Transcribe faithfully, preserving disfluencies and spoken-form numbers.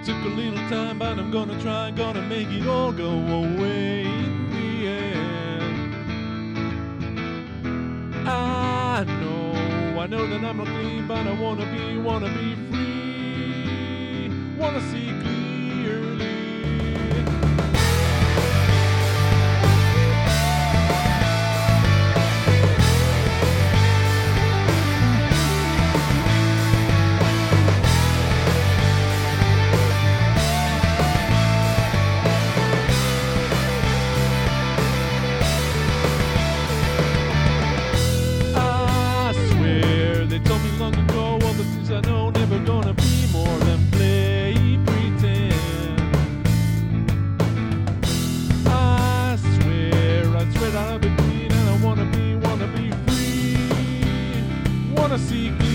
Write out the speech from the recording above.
took a little time, but I'm gonna try, gonna make it all go away in the end. I know, I know that I'm not clean, but I wanna be, wanna be free, wanna see clearly. I know never gonna be more than play pretend. I swear, I swear that I'll be clean and I wanna be, wanna be free, wanna see